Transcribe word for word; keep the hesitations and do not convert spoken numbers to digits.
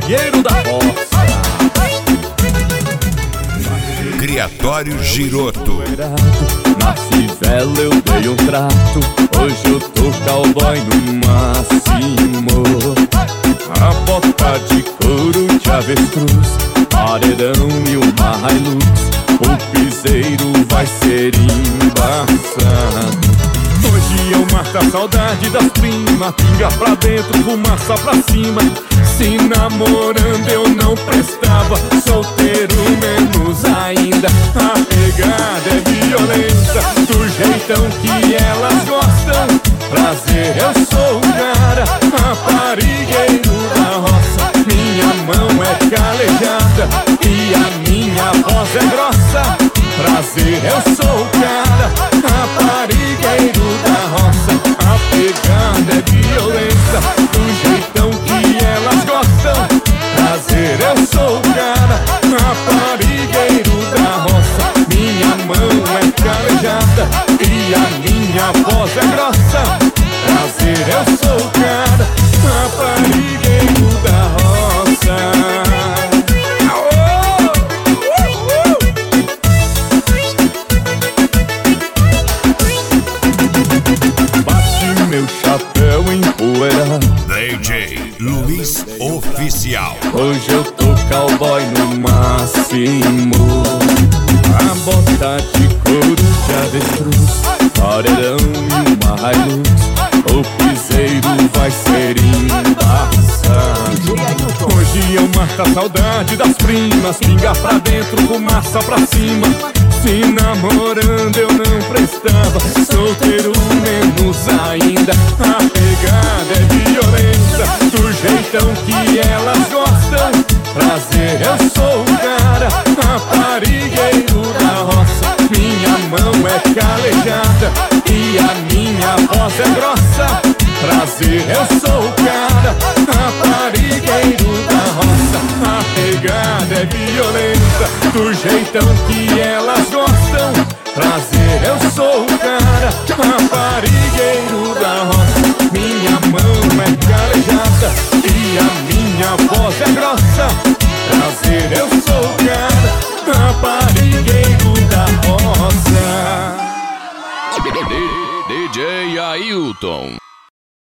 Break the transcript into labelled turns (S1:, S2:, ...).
S1: raparigueiro da roça.
S2: Criatório Giroto.
S1: Na fivela eu dei um trato, hoje eu tô cowboy no máximo. A bota de couro de avestruz, paredão e uma Hilux, o piseiro vai ser embaçado. Hoje eu mato a saudade das primas, pinga pra dentro, fumaça pra cima. Se namorando eu não prestava, solteiro menos ainda. A pegada é violenta, do jeitão que elas gostam. Prazer, eu sou o cara, raparigueiro da roça. Minha mão é calejada e a minha voz é grossa. Prazer, eu sou o cara, raparigueiro da roça. A pegada é violenta, do jeitão que elas gostam. Prazer, eu sou o cara, raparigueiro da roça. Minha mão é calejada e a minha voz é grossa. Prazer, eu sou o cara, raparigueiro da roça. Meu chapéu empoeirado,
S2: D J Luiz Oficial.
S1: hoje eu tô cowboy no máximo. A bota de couro de avestruz, paredão e uma Hilux, o piseiro vai ser embaçado. Hoje eu mato a saudade das primas, pinga pra dentro, fumaça pra cima. Se namorando eu não prestava, solteiro menos ainda. A pegada é violenta, do jeitão que elas gostam. Prazer, eu sou o cara, raparigueiro da roça. Minha mão é calejada e a minha voz é grossa. Prazer, eu sou o cara, raparigueiro da roça. A pegada é violenta, do jeitão que elas gostam. Prazer, eu sou o cara, raparigueiro da roça. Minha mão é calejada e a minha voz é grossa. Prazer, eu sou o cara, raparigueiro da roça.
S3: D J Ailton.